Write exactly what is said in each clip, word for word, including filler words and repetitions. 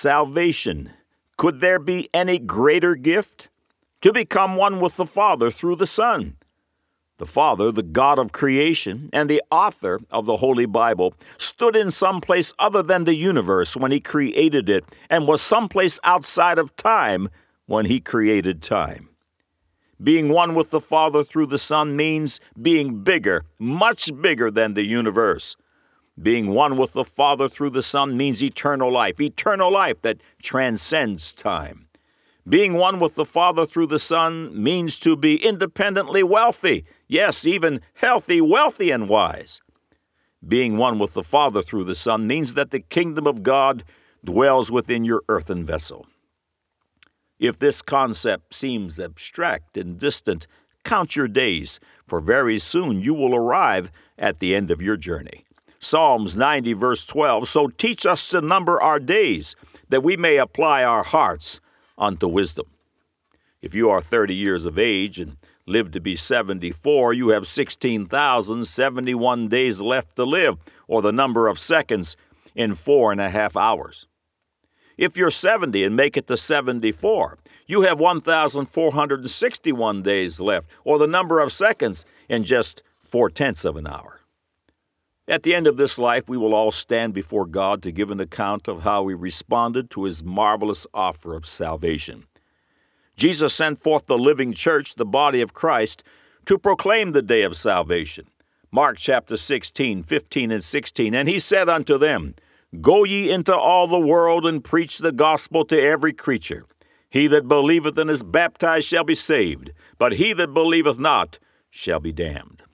Salvation. Could there be any greater gift? To become one with the Father through the Son. The Father, the God of creation and the author of the Holy Bible, stood in some place other than the universe when he created it, and was someplace outside of time when he created time. Being one with the Father through the Son means being bigger, much bigger than the universe. Being one with the Father through the Son means eternal life, eternal life that transcends time. Being one with the Father through the Son means to be independently wealthy, yes, even healthy, wealthy, and wise. Being one with the Father through the Son means that the kingdom of God dwells within your earthen vessel. If this concept seems abstract and distant, count your days, for very soon you will arrive at the end of your journey. Psalms ninety, verse twelve, "So teach us to number our days, that we may apply our hearts unto wisdom." If you are thirty years of age and live to be seventy-four, you have sixteen thousand seventy-one days left to live, or the number of seconds in four and a half hours. If you're seventy and make it to seventy-four, you have one thousand four hundred sixty-one days left, or the number of seconds in just four-tenths of an hour. At the end of this life, we will all stand before God to give an account of how we responded to his marvelous offer of salvation. Jesus sent forth the living church, the body of Christ, to proclaim the day of salvation. Mark chapter sixteen, fifteen, and sixteen, "And he said unto them, Go ye into all the world and preach the gospel to every creature. He that believeth and is baptized shall be saved, but he that believeth not shall be damned."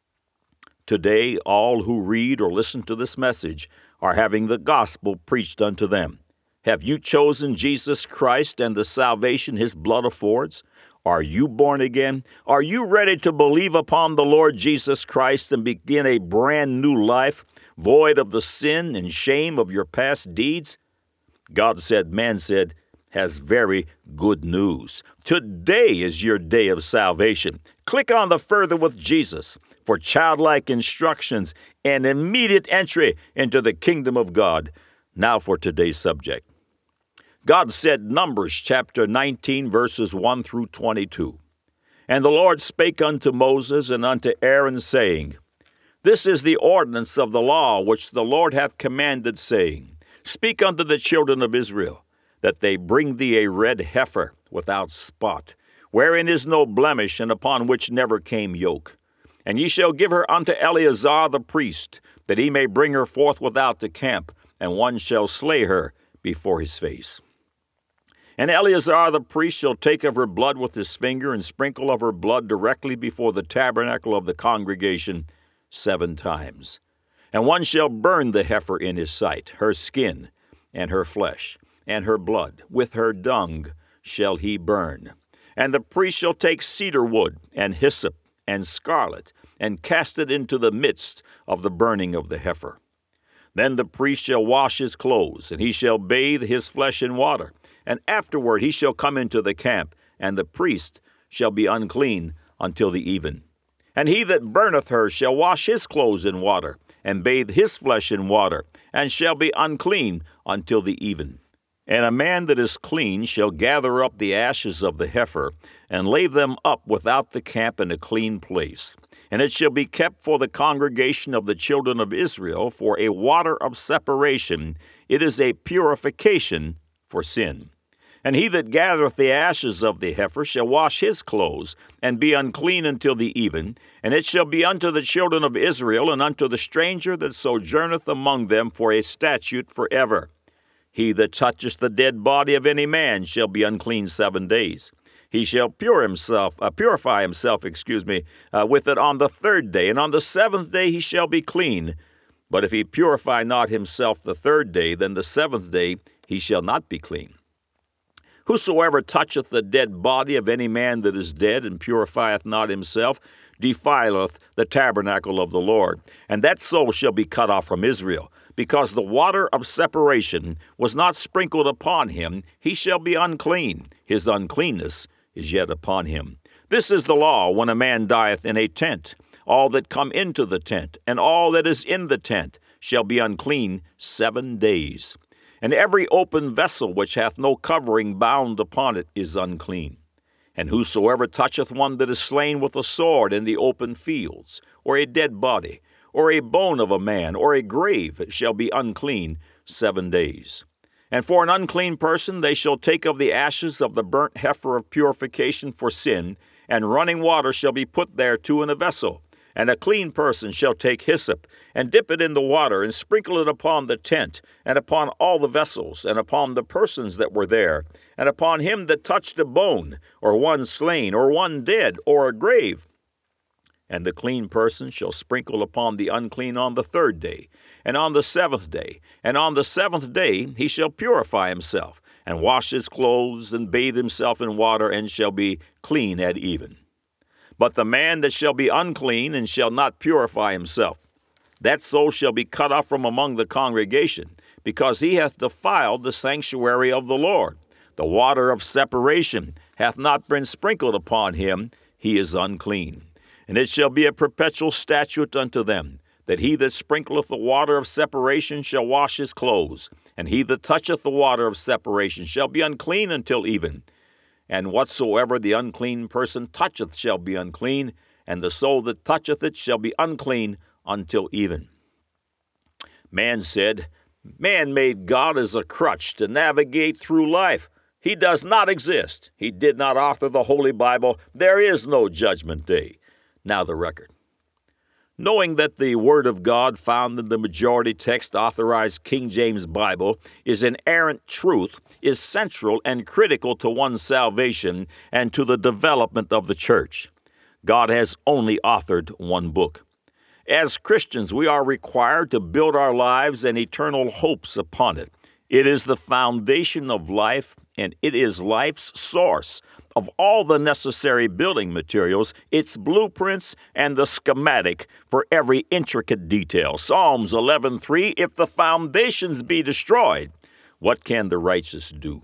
Today, all who read or listen to this message are having the gospel preached unto them. Have you chosen Jesus Christ and the salvation his blood affords? Are you born again? Are you ready to believe upon the Lord Jesus Christ and begin a brand new life, void of the sin and shame of your past deeds? God said, man said, has very good news. Today is your day of salvation. Click on the Further with Jesus for childlike instructions and immediate entry into the kingdom of God. Now for today's subject. God said, Numbers chapter nineteen, verses one through twenty-two. "And the Lord spake unto Moses and unto Aaron, saying, This is the ordinance of the law which the Lord hath commanded, saying, Speak unto the children of Israel, that they bring thee a red heifer without spot, wherein is no blemish, and upon which never came yoke. And ye shall give her unto Eleazar the priest, that he may bring her forth without the camp, and one shall slay her before his face. And Eleazar the priest shall take of her blood with his finger, and sprinkle of her blood directly before the tabernacle of the congregation seven times. And one shall burn the heifer in his sight, her skin, and her flesh, and her blood, with her dung shall he burn. And the priest shall take cedar wood, and hyssop, and scarlet, and cast it into the midst of the burning of the heifer. Then the priest shall wash his clothes, and he shall bathe his flesh in water, and afterward he shall come into the camp, and the priest shall be unclean until the even. And he that burneth her shall wash his clothes in water, and bathe his flesh in water, and shall be unclean until the even. And a man that is clean shall gather up the ashes of the heifer, and lay them up without the camp in a clean place. And it shall be kept for the congregation of the children of Israel for a water of separation. It is a purification for sin. And he that gathereth the ashes of the heifer shall wash his clothes, and be unclean until the even. And it shall be unto the children of Israel, and unto the stranger that sojourneth among them, for a statute forever. He that toucheth the dead body of any man shall be unclean seven days. He shall pure himself, uh, purify himself, excuse me, uh, with it on the third day, and on the seventh day he shall be clean. But if he purify not himself the third day, then the seventh day he shall not be clean. Whosoever toucheth the dead body of any man that is dead, and purifieth not himself, defileth the tabernacle of the Lord, and that soul shall be cut off from Israel. Because the water of separation was not sprinkled upon him, he shall be unclean. His uncleanness is yet upon him. This is the law when a man dieth in a tent. All that come into the tent, and all that is in the tent, shall be unclean seven days. And every open vessel which hath no covering bound upon it is unclean. And whosoever toucheth one that is slain with a sword in the open fields, or a dead body, or a bone of a man, or a grave, shall be unclean seven days. And for an unclean person they shall take of the ashes of the burnt heifer of purification for sin, and running water shall be put thereto in a vessel. And a clean person shall take hyssop, and dip it in the water, and sprinkle it upon the tent, and upon all the vessels, and upon the persons that were there, and upon him that touched a bone, or one slain, or one dead, or a grave. And the clean person shall sprinkle upon the unclean on the third day, and on the seventh day, and on the seventh day he shall purify himself, and wash his clothes, and bathe himself in water, and shall be clean at even. But the man that shall be unclean, and shall not purify himself, that soul shall be cut off from among the congregation, because he hath defiled the sanctuary of the Lord. The water of separation hath not been sprinkled upon him, he is unclean. And it shall be a perpetual statute unto them, that he that sprinkleth the water of separation shall wash his clothes, and he that toucheth the water of separation shall be unclean until even. And whatsoever the unclean person toucheth shall be unclean, and the soul that toucheth it shall be unclean until even. Man said, Man made God as a crutch to navigate through life. He does not exist. He did not author the Holy Bible. There is no judgment day. Now the record. Knowing that the Word of God found in the majority text authorized King James Bible is inerrant truth, is central and critical to one's salvation and to the development of the church. God has only authored one book. As Christians, we are required to build our lives and eternal hopes upon it. It is the foundation of life, and it is life's source of all the necessary building materials, its blueprints, and the schematic for every intricate detail. Psalms eleven three, if the foundations be destroyed, what can the righteous do?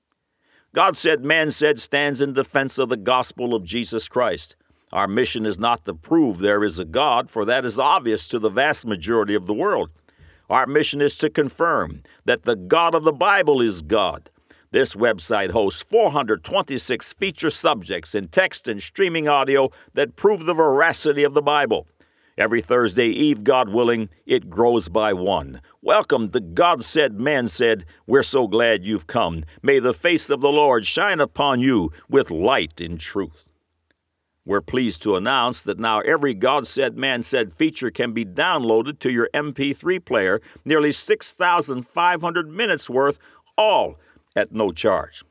God said, man said stands in defense of the gospel of Jesus Christ. Our mission is not to prove there is a God, for that is obvious to the vast majority of the world. Our mission is to confirm that the God of the Bible is God. This website hosts four hundred twenty-six feature subjects in text and streaming audio that prove the veracity of the Bible. Every Thursday Eve, God willing, it grows by one. Welcome to God Said, Man Said. We're so glad you've come. May the face of the Lord shine upon you with light and truth. We're pleased to announce that now every God Said, Man Said feature can be downloaded to your M P three player, nearly six thousand five hundred minutes worth, all at no charge.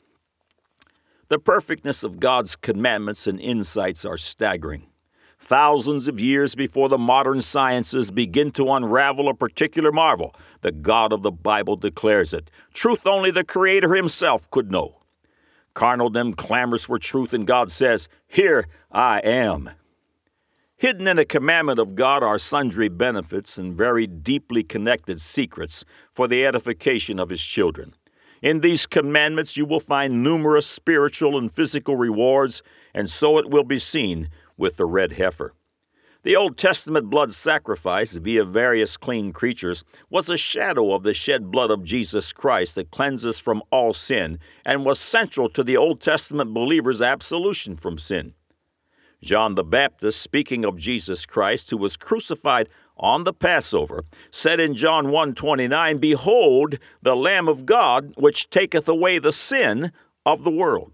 The perfectness of God's commandments and insights are staggering. Thousands of years before the modern sciences begin to unravel a particular marvel, the God of the Bible declares it. Truth only the Creator himself could know. Carnaldom clamors for truth, and God says, Here I am. Hidden in a commandment of God are sundry benefits and very deeply connected secrets for the edification of his children. In these commandments you will find numerous spiritual and physical rewards, and so it will be seen with the red heifer. The Old Testament blood sacrifice via various clean creatures was a shadow of the shed blood of Jesus Christ that cleanses from all sin and was central to the Old Testament believers' absolution from sin. John the Baptist, speaking of Jesus Christ, who was crucified on the Passover, said in John one twenty-nine, Behold, the Lamb of God, which taketh away the sin of the world.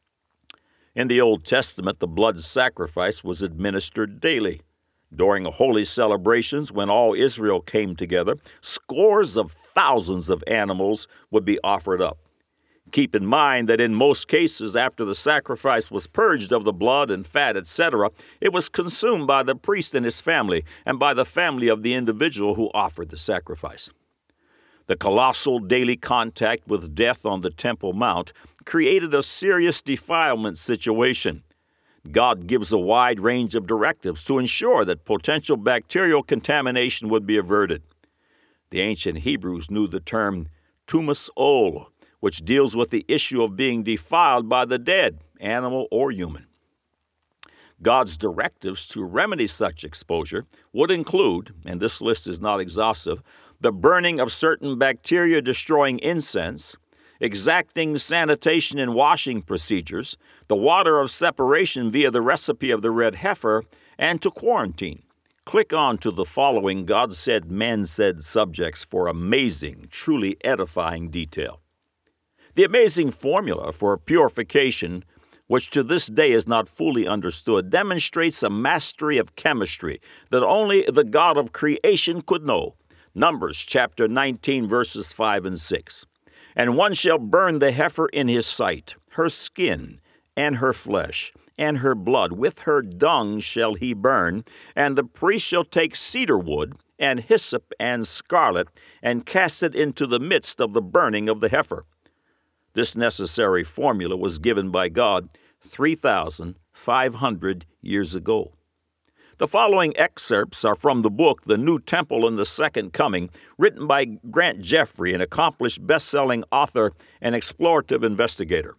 In the Old Testament, the blood sacrifice was administered daily. During holy celebrations, when all Israel came together, scores of thousands of animals would be offered up. Keep in mind that in most cases, after the sacrifice was purged of the blood and fat, et cetera, it was consumed by the priest and his family and by the family of the individual who offered the sacrifice. The colossal daily contact with death on the Temple Mount created a serious defilement situation. God gives a wide range of directives to ensure that potential bacterial contamination would be averted. The ancient Hebrews knew the term tumus ol, which deals with the issue of being defiled by the dead, animal or human. God's directives to remedy such exposure would include, and this list is not exhaustive, the burning of certain bacteria-destroying incense, exacting sanitation and washing procedures, the water of separation via the recipe of the red heifer, and to quarantine. Click on to the following God Said, Man Said subjects for amazing, truly edifying detail. The amazing formula for purification, which to this day is not fully understood, demonstrates a mastery of chemistry that only the God of creation could know. Numbers chapter nineteen, verses five and six. And one shall burn the heifer in his sight, her skin, and her flesh, and her blood, with her dung shall he burn, and the priest shall take cedar wood, and hyssop, and scarlet, and cast it into the midst of the burning of the heifer. This necessary formula was given by God three thousand five hundred years ago. The following excerpts are from the book The New Temple and the Second Coming, written by Grant Jeffrey, an accomplished best-selling author and explorative investigator.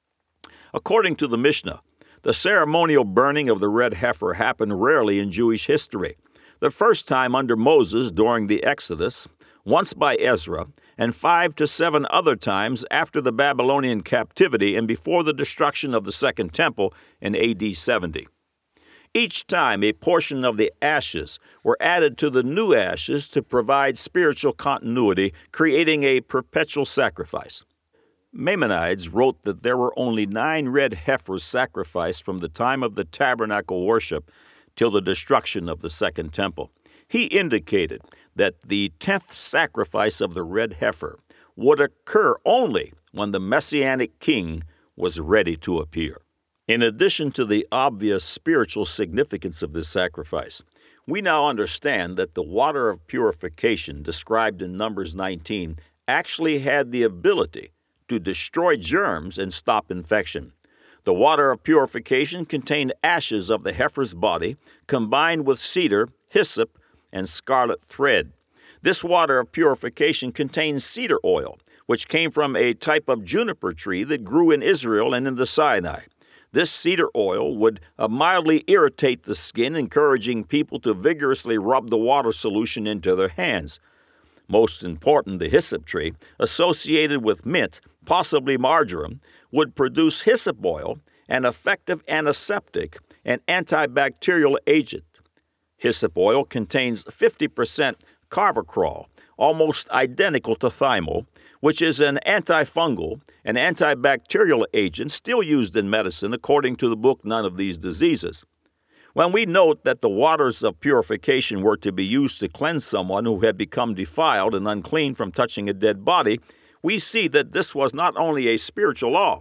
According to the Mishnah, the ceremonial burning of the red heifer happened rarely in Jewish history. The first time under Moses during the Exodus, once by Ezra, and five to seven other times after the Babylonian captivity and before the destruction of the Second Temple in A D seventy. Each time a portion of the ashes were added to the new ashes to provide spiritual continuity, creating a perpetual sacrifice. Maimonides wrote that there were only nine red heifers sacrificed from the time of the tabernacle worship till the destruction of the Second Temple. He indicated that the tenth sacrifice of the red heifer would occur only when the Messianic king was ready to appear. In addition to the obvious spiritual significance of this sacrifice, we now understand that the water of purification described in Numbers nineteen actually had the ability to destroy germs and stop infection. The water of purification contained ashes of the heifer's body combined with cedar, hyssop, and scarlet thread. This water of purification contains cedar oil, which came from a type of juniper tree that grew in Israel and in the Sinai. This cedar oil would uh, mildly irritate the skin, encouraging people to vigorously rub the water solution into their hands. Most important, the hyssop tree, associated with mint, possibly marjoram, would produce hyssop oil, an effective antiseptic and antibacterial agent. Hyssop oil contains fifty percent carvacrol, almost identical to thymol, which is an antifungal and antibacterial agent still used in medicine according to the book None of These Diseases. When we note that the waters of purification were to be used to cleanse someone who had become defiled and unclean from touching a dead body, we see that this was not only a spiritual law,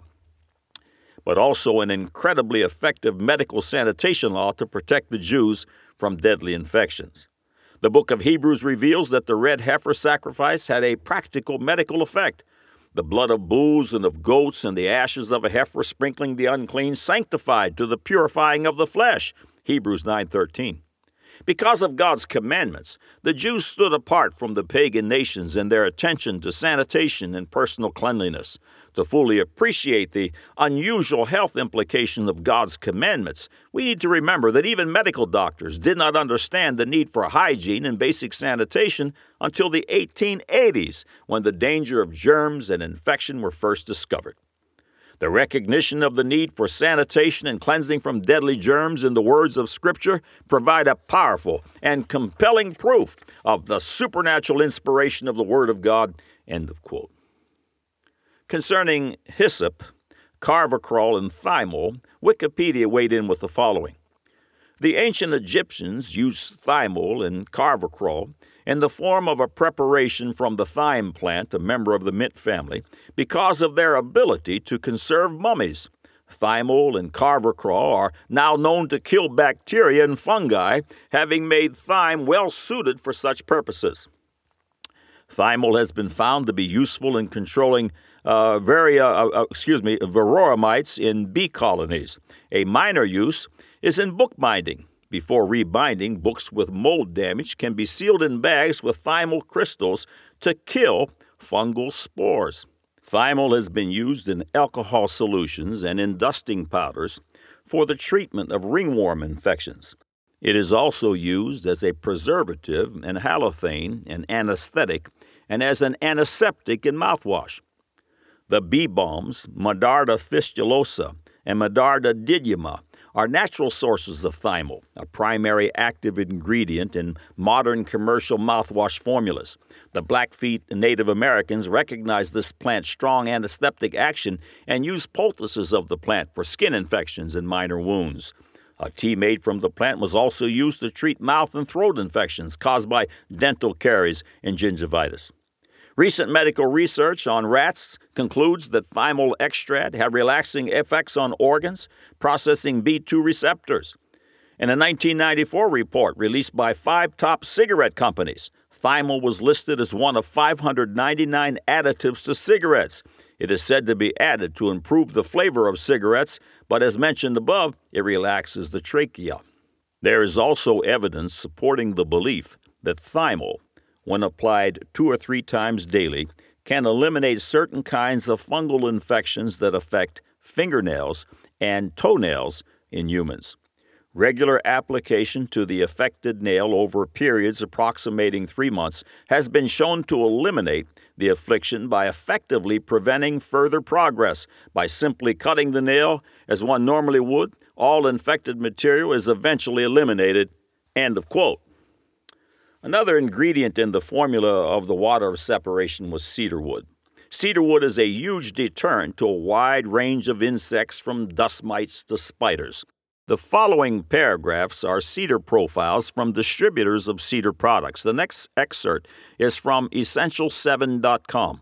but also an incredibly effective medical sanitation law to protect the Jews from deadly infections. The book of Hebrews reveals that the red heifer sacrifice had a practical medical effect. The blood of bulls and of goats and the ashes of a heifer sprinkling the unclean sanctified to the purifying of the flesh. Hebrews nine thirteen. Because of God's commandments, the Jews stood apart from the pagan nations in their attention to sanitation and personal cleanliness. To fully appreciate the unusual health implications of God's commandments, we need to remember that even medical doctors did not understand the need for hygiene and basic sanitation until the eighteen eighties, when the danger of germs and infection were first discovered. The recognition of the need for sanitation and cleansing from deadly germs in the words of Scripture provide a powerful and compelling proof of the supernatural inspiration of the Word of God. End of quote. Concerning hyssop, carvacrol, and thymol, Wikipedia weighed in with the following. The ancient Egyptians used thymol and carvacrol in the form of a preparation from the thyme plant, a member of the mint family, because of their ability to conserve mummies. Thymol and carvacrol are now known to kill bacteria and fungi, having made thyme well suited for such purposes. Thymol has been found to be useful in controlling uh, vari- uh, uh, excuse me, varroa mites in bee colonies. A minor use is in bookbinding. Before rebinding, books with mold damage can be sealed in bags with thymol crystals to kill fungal spores. Thymol has been used in alcohol solutions and in dusting powders for the treatment of ringworm infections. It is also used as a preservative and halothane, an anesthetic, and as an antiseptic in mouthwash. The bee balms, Medarda fistulosa and Medarda didyma, are natural sources of thymol, a primary active ingredient in modern commercial mouthwash formulas. The Blackfeet Native Americans recognized this plant's strong antiseptic action and used poultices of the plant for skin infections and minor wounds. A tea made from the plant was also used to treat mouth and throat infections caused by dental caries and gingivitis. Recent medical research on rats concludes that thymol extract had relaxing effects on organs, processing B two receptors. In a nineteen ninety-four report released by five top cigarette companies, thymol was listed as one of five hundred ninety-nine additives to cigarettes. It is said to be added to improve the flavor of cigarettes, but as mentioned above, it relaxes the trachea. There is also evidence supporting the belief that thymol, when applied two or three times daily, can eliminate certain kinds of fungal infections that affect fingernails and toenails in humans. Regular application to the affected nail over periods approximating three months has been shown to eliminate the affliction by effectively preventing further progress. By simply cutting the nail as one normally would, all infected material is eventually eliminated. End of quote. Another ingredient in the formula of the water of separation was cedarwood. Cedarwood is a huge deterrent to a wide range of insects from dust mites to spiders. The following paragraphs are cedar profiles from distributors of cedar products. The next excerpt is from essential seven dot com.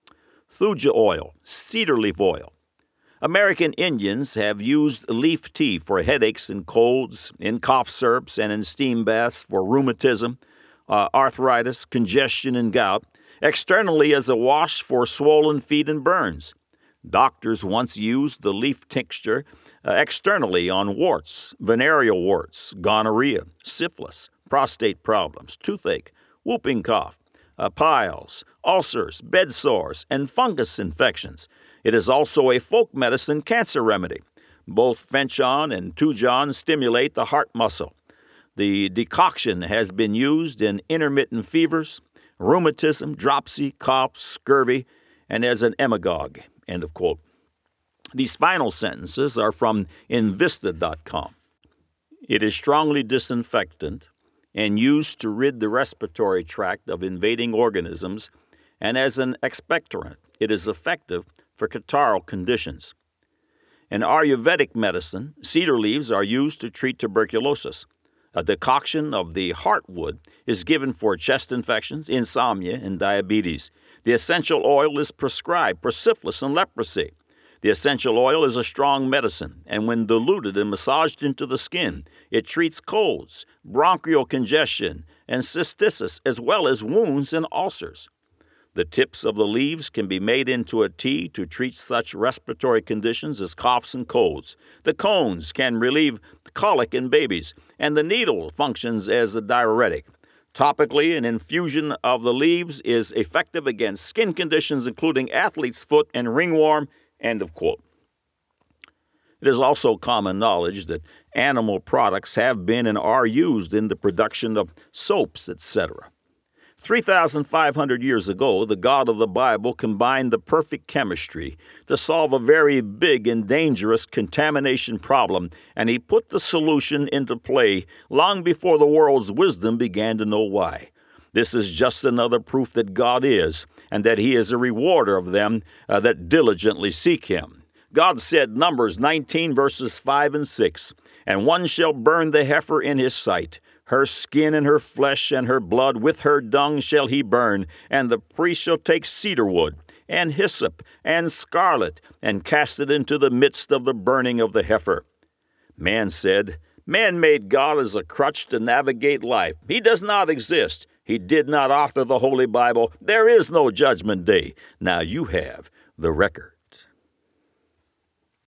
Thuja oil, cedar leaf oil. American Indians have used leaf tea for headaches and colds, in cough syrups, and in steam baths for rheumatism, uh, arthritis, congestion, and gout, externally as a wash for swollen feet and burns. Doctors once used the leaf tincture uh, externally on warts, venereal warts, gonorrhea, syphilis, prostate problems, toothache, whooping cough, uh, piles, ulcers, bed sores, and fungus infections. It is also a folk medicine cancer remedy. Both Fenchon and Tujon stimulate the heart muscle. The decoction has been used in intermittent fevers, rheumatism, dropsy, cough, scurvy, and as an emagogue. End of quote. These final sentences are from Invista dot com. It is strongly disinfectant and used to rid the respiratory tract of invading organisms, and as an expectorant, it is effective for catarrhal conditions. In Ayurvedic medicine, cedar leaves are used to treat tuberculosis. A decoction of the heartwood is given for chest infections, insomnia, and diabetes. The essential oil is prescribed for syphilis and leprosy. The essential oil is a strong medicine, and when diluted and massaged into the skin, it treats colds, bronchial congestion, and cystitis, as well as wounds and ulcers. The tips of the leaves can be made into a tea to treat such respiratory conditions as coughs and colds. The cones can relieve colic in babies, and the needle functions as a diuretic. Topically, an infusion of the leaves is effective against skin conditions including athlete's foot and ringworm. End of quote. It is also common knowledge that animal products have been and are used in the production of soaps, et cetera. three thousand five hundred years ago, the God of the Bible combined the perfect chemistry to solve a very big and dangerous contamination problem, and he put the solution into play long before the world's wisdom began to know why. This is just another proof that God is, and that he is a rewarder of them uh, that diligently seek him. God said, Numbers nineteen, verses five and six, "And one shall burn the heifer in his sight. Her skin and her flesh and her blood with her dung shall he burn, and the priest shall take cedar wood, and hyssop, and scarlet, and cast it into the midst of the burning of the heifer." Man said, "Man made God as a crutch to navigate life. He does not exist. He did not author the Holy Bible. There is no judgment day. Now you have the record."